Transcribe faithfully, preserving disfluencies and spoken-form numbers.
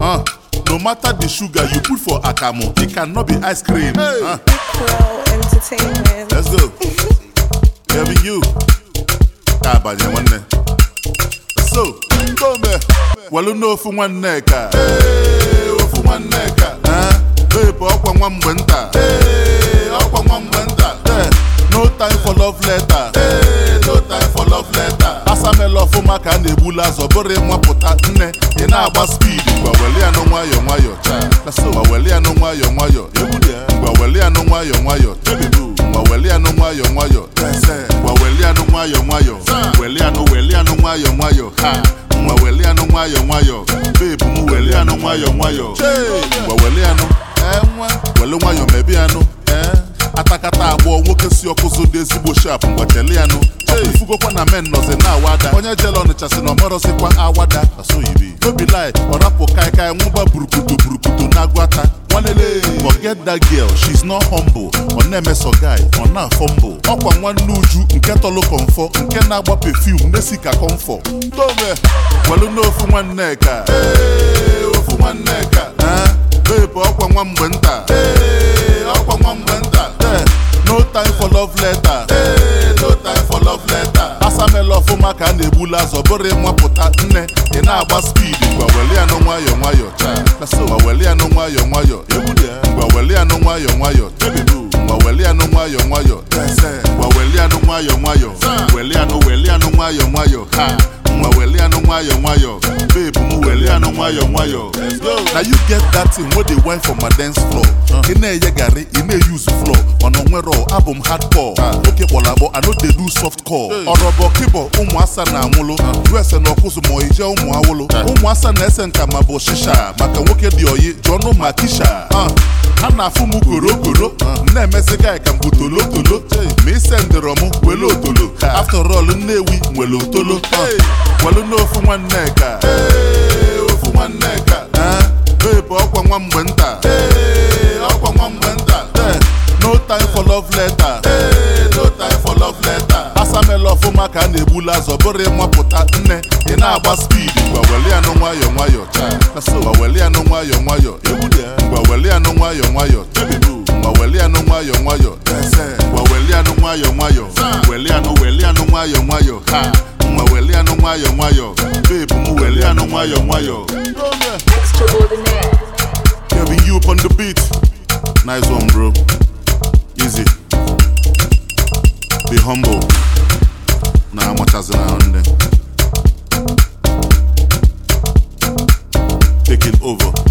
Uh, no matter the sugar you put for akamo, it cannot be ice cream. Hey. Uh. Pro entertainment. Let's go. Having you. Kabanye one. So, come here. Well, no for one neck. Hey, for one neck. Huh? Babe, okwa mwambenta. Hey, okwa mwambenta. No time for love letter. Hey, no time for love letter. Asame love maka nebula zobore mwapota nne. Ina aba speed. Gwaweli ano mwayo mwayo. Gwaweli ano mwayo mwayo. Gwaweli ano mwayo mwayo. Gwaweli ano mwayo mwayo. Gwaweli ano mwayo mwayo. Weli ano weli ano mwayo mwayo. Gwaweli ano mwayo mwayo. Babe mu weli ano mwayo mwayo. Gwaweli ano. Weli mwayo mebi ano. Atakata agbo nwoke si okuzo de ezigbo sharp ngwachele anu ifugo kwa na men noze na awada onye jelo onitsha si no moro si kwa awada aso yibi no be lie orapo kai kai nwuba burukutu burukutu na gwata wanele forget that girl, she's not humble ona emeso guy ona fumble okwa nwanne uju nke tolo comfort nke na agba perfume nesi ka comfort tome welu no ofu nwanne ka eh ofu nwanne ka eh babe okwa nwa mgbe nta eh okwa nwa mgbe nta. No time for love letter. Hey, no time for love letter. Asame love maka nebula zobore mwapota nne. Ina aba speed. Gwaweli ano mwayo mwayo. Gwaweli ano mwayo mwayo. Gwaweli ano mwayo mwayo. Gwaweli ano mwayo mwayo. Gwaweli ano mwayo mwayo. Weli ano weli ano mwayo mwayo. Mwaweli ano mwayo mwayo. Babe mu weli ano mwayo mwayo. Now you get that thing where they went from my dance floor. Ine ye gari, ine use floor. Ono nwero album hardcore. Okay polabo, I know they do soft core. Orobo kibo umu asa na amulo. Dwese no kuzu mo ije umu awolo. Umu asa na esen kama bo shisha. Maka woke di oyi, jono makisha. Ana fumu goro goro. Ne mesega ka mbutolo tolo. Me sendero mu welo tolo. After all nnewi welo tolo. Welo no fu nwanne ka. Hey, ofu nwanne ka. Babe okwa nwa mgbe nta. Hey, okwa nwa mgbe nta. No time for love letter. Hey, no time for love letter. Asame love maka nebula zobore mwapota nne. Ina aba speed. Gwaweli ano mwayo mwayo. Gwaweli ano mwayo mwayo. Gwaweli ano mwayo mwayo. Gwaweli ano mwayo mwayo. Gwaweli ano mwayo mwayo. Weli ano weli ano mwayo mwayo. Mwaweli ano mwayo mwayo. Babe mu weli ano mwayo mwayo. Extraordinaire. Having you up on the beat. Nice one, bro. Easy. Be humble. Nah, much as around there. Take it over.